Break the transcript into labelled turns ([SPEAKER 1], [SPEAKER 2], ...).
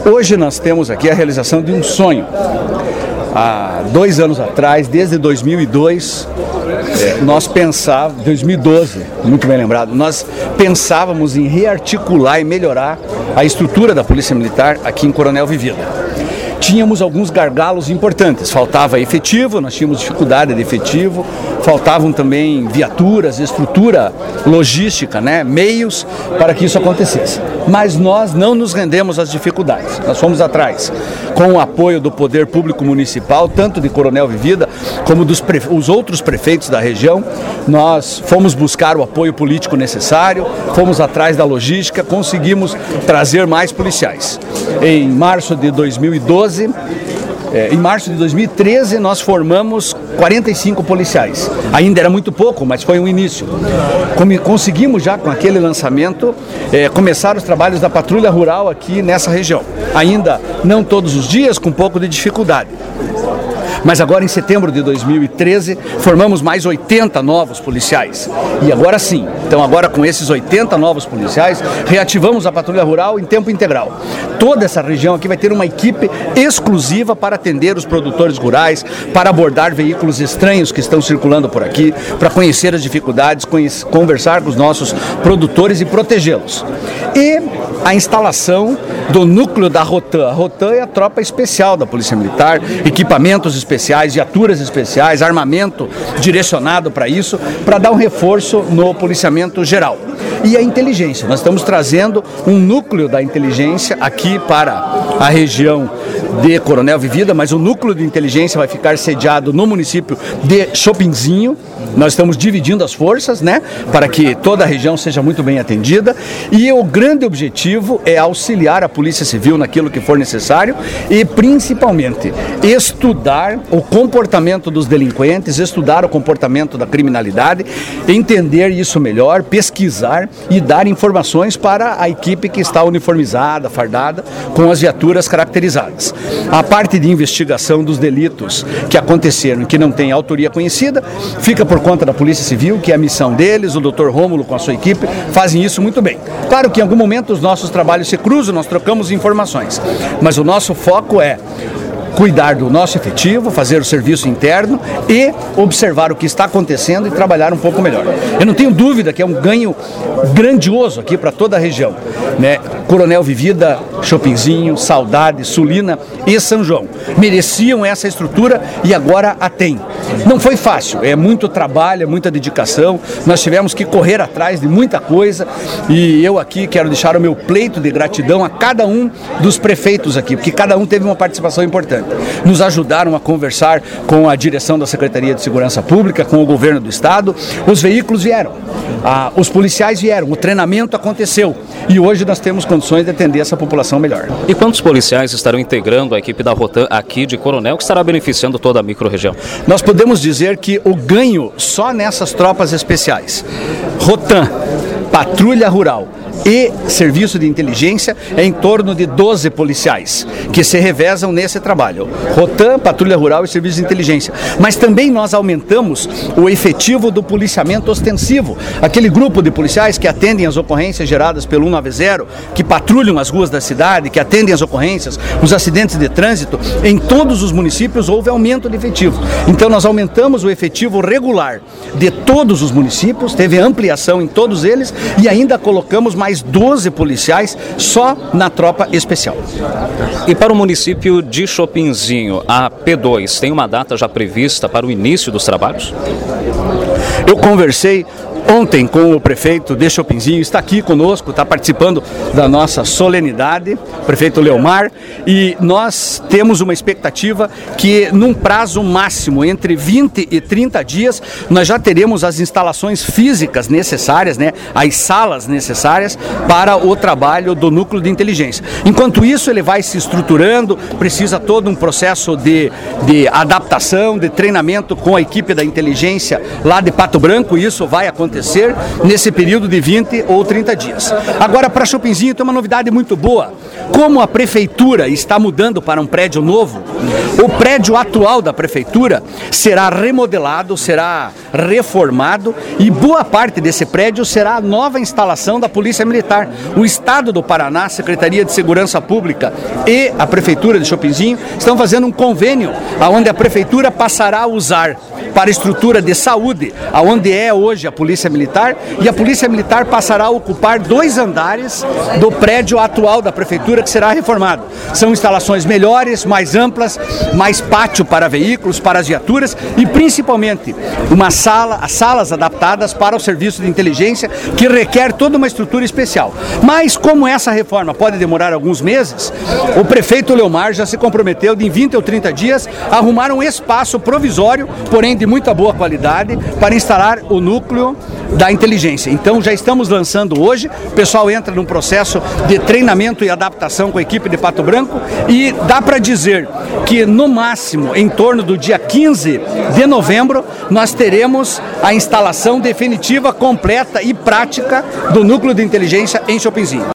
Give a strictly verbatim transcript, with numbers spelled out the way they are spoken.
[SPEAKER 1] Hoje nós temos aqui a realização de um sonho. Há dois anos atrás, desde dois mil e dois, é, nós pensávamos, dois mil e doze, muito bem lembrado, nós pensávamos em rearticular e melhorar a estrutura da Polícia Militar aqui em Coronel Vivida. Tínhamos alguns gargalos importantes, faltava efetivo, nós tínhamos dificuldade de efetivo, faltavam também viaturas, estrutura logística, né, meios para que isso acontecesse. Mas nós não nos rendemos às dificuldades, nós fomos atrás, com o apoio do Poder Público Municipal, tanto de Coronel Vivida como dos prefe... os outros prefeitos da região, nós fomos buscar o apoio político necessário, fomos atrás da logística, conseguimos trazer mais policiais. Em março de dois mil e doze, É, em março de dois mil e treze, nós formamos quarenta e cinco policiais. Ainda era muito pouco, mas foi um início. Como conseguimos já, com aquele lançamento, é, começar os trabalhos da patrulha rural aqui nessa região. Ainda não todos os dias, com um pouco de dificuldade. Mas agora, em setembro de dois mil e treze, formamos mais oitenta novos policiais. E agora sim, então agora com esses oitenta novos policiais, reativamos a patrulha rural em tempo integral. Toda essa região aqui vai ter uma equipe exclusiva para atender os produtores rurais, para abordar veículos estranhos que estão circulando por aqui, para conhecer as dificuldades, conhecer, conversar com os nossos produtores e protegê-los. E a instalação do núcleo da Rotan. A Rotan é a tropa especial da Polícia Militar, equipamentos especiais, viaturas especiais, armamento direcionado para isso, para dar um reforço no policiamento geral. E a inteligência, nós estamos trazendo um núcleo da inteligência aqui para a região de Coronel Vivida, mas o núcleo de inteligência vai ficar sediado no município de Chopinzinho. Nós estamos dividindo as forças, né, para que toda a região seja muito bem atendida, e o grande objetivo é auxiliar a Polícia Civil naquilo que for necessário e principalmente estudar o comportamento dos delinquentes, estudar o comportamento da criminalidade, entender isso melhor, pesquisar e dar informações para a equipe que está uniformizada, fardada, com as viaturas caracterizadas. A parte de investigação dos delitos que aconteceram e que não tem autoria conhecida, fica por conta da Polícia Civil, que é a missão deles, o doutor Rômulo com a sua equipe fazem isso muito bem. Claro que em algum momento os nossos trabalhos se cruzam, nós trocamos informações, mas o nosso foco é cuidar do nosso efetivo, fazer o serviço interno e observar o que está acontecendo e trabalhar um pouco melhor. Eu não tenho dúvida que é um ganho grandioso aqui para toda a região, né? Coronel Vivida, Chopinzinho, Saudade, Sulina e São João mereciam essa estrutura e agora a tem. Não foi fácil, é muito trabalho, é muita dedicação, nós tivemos que correr atrás de muita coisa e eu aqui quero deixar o meu pleito de gratidão a cada um dos prefeitos aqui, porque cada um teve uma participação importante. Nos ajudaram a conversar com a direção da Secretaria de Segurança Pública, com o governo do estado, os veículos vieram, ah, os policiais vieram, o treinamento aconteceu e hoje nós temos condições de atender essa população melhor.
[SPEAKER 2] E quantos policiais estarão integrando a equipe da Rotan aqui de Coronel, que estará beneficiando toda a micro-região?
[SPEAKER 1] Nós podemos dizer que o ganho só nessas tropas especiais, Rotan, Patrulha Rural e Serviço de Inteligência, é em torno de doze policiais que se revezam nesse trabalho. Rotan, Patrulha Rural e Serviço de Inteligência. Mas também nós aumentamos o efetivo do policiamento ostensivo, aquele grupo de policiais que atendem as ocorrências geradas pelo cento e noventa, que patrulham as ruas da cidade, que atendem as ocorrências, os acidentes de trânsito. Em todos os municípios houve aumento de efetivo. Então nós aumentamos o efetivo regular de todos os municípios, teve ampliação em todos eles e ainda colocamos mais doze policiais só na tropa especial.
[SPEAKER 2] E para o município de Chopinzinho, a P dois tem uma data já prevista para o início dos trabalhos?
[SPEAKER 1] Eu conversei ontem com o prefeito de Chopinzinho, está aqui conosco, está participando da nossa solenidade, o prefeito Leomar, e nós temos uma expectativa que num prazo máximo, entre vinte e trinta dias, nós já teremos as instalações físicas necessárias, né, as salas necessárias para o trabalho do núcleo de inteligência. Enquanto isso, ele vai se estruturando, precisa todo um processo de, de adaptação, de treinamento com a equipe da inteligência lá de Pato Branco, isso vai acontecer acontecer nesse período de vinte ou trinta dias. Agora, para Chopinzinho tem uma novidade muito boa. Como a prefeitura está mudando para um prédio novo, o prédio atual da prefeitura será remodelado, será reformado e boa parte desse prédio será a nova instalação da Polícia Militar. O Estado do Paraná, a Secretaria de Segurança Pública e a Prefeitura de Chopinzinho estão fazendo um convênio onde a prefeitura passará a usar para a estrutura de saúde, aonde é hoje a Polícia Militar, e a Polícia Militar passará a ocupar dois andares do prédio atual da prefeitura que será reformado. São instalações melhores, mais amplas, mais pátio para veículos, para as viaturas e principalmente uma sala, as salas adaptadas para o serviço de inteligência que requer toda uma estrutura especial. Mas como essa reforma pode demorar alguns meses, o prefeito Leomar já se comprometeu de em vinte ou trinta dias arrumar um espaço provisório, porém de muita boa qualidade, para instalar o núcleo da inteligência. Então já estamos lançando hoje, o pessoal entra num processo de treinamento e adaptação com a equipe de Pato Branco e dá para dizer que no máximo em torno do dia quinze de novembro nós teremos a instalação definitiva, completa e prática do núcleo de inteligência em Chopinzinho.